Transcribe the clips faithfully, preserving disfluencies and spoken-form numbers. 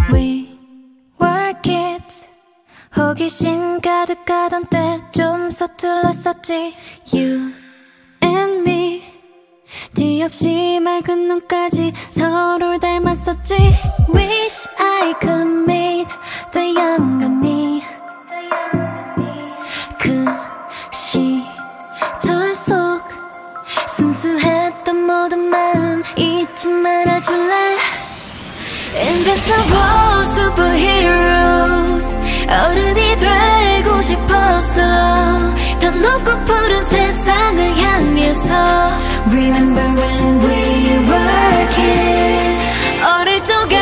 We were kids. 호기심 가득하던 때 좀 서툴렀었지. You and me. 뒤 없이 맑은 눈까지 서로 닮았었지. Wish I could meet the younger me. 그 시절 속 순수했던 모든 마음 잊지 말아줄래. Invincible superheroes. 어른이 되고 싶어서 더 높고 푸른 세상을 향해서. Remember when we were kids. 어릴 적엔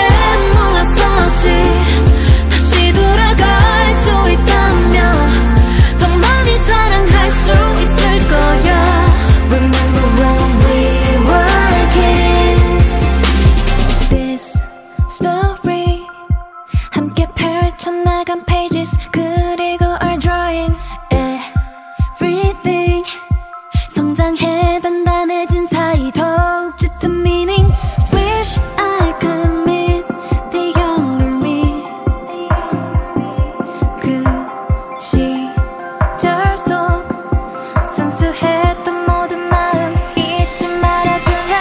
몰랐었지. 다시 돌아갈 수 있다면 더 많이 사랑할 수 있을 거야. Remember when we were kids. This story 함께 펼쳐나간 pages 그리고 our drawing. Everything 성장해 단단해진 사이 더욱 짙은 meaning. Wish I could meet the younger me. 그 시절 속 순수했던 모든 마음 잊지 말아줄래.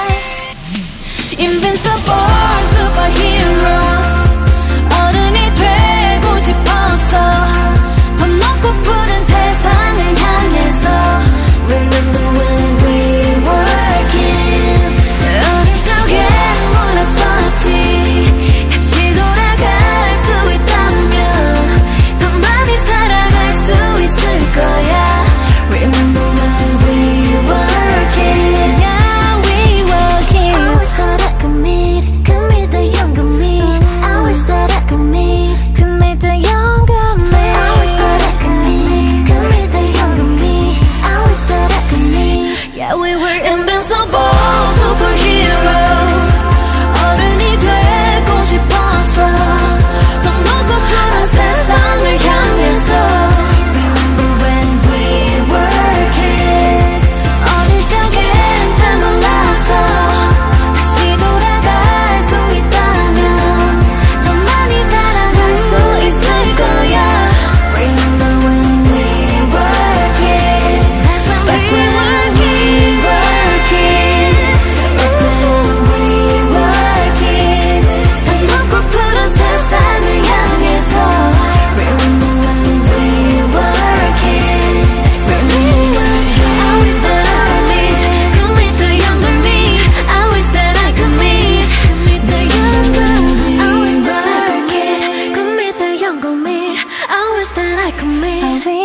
Invincible superheroes. 어른이 되고 싶어서 더 높고 푸른 세상을 향해서. Remember when we were kids. 어릴 적엔 몰랐었지. 다시 돌아갈 수 있다면 더 많이 살아갈 수 있을 거야. Remember when we were kids. Yeah, we were kids. I wish that I could meet, could meet the younger me. I wish that I could meet, could meet the younger me. I wish that I could meet, could meet the younger me. I wish that I could meet. Yeah, we were invincible superheroes. 어른이 되고 싶어서 더 높고 푸른 세상을 향해서. Remember when we were kids. 어릴 적엔 잘 몰라서 다시 돌아갈 수 있다면 더 많이 사랑할 수 있을 거야. Remember when we were kids. Back when we were kids. Back when we were kids. 더 높고 푸른 세상을 향해서. Remember when we were kids. Remember when I wish that I could meet, could meet the younger me. I wish that I could meet, the younger me. I wish that I could meet, could meet the younger me. I wish that I could meet.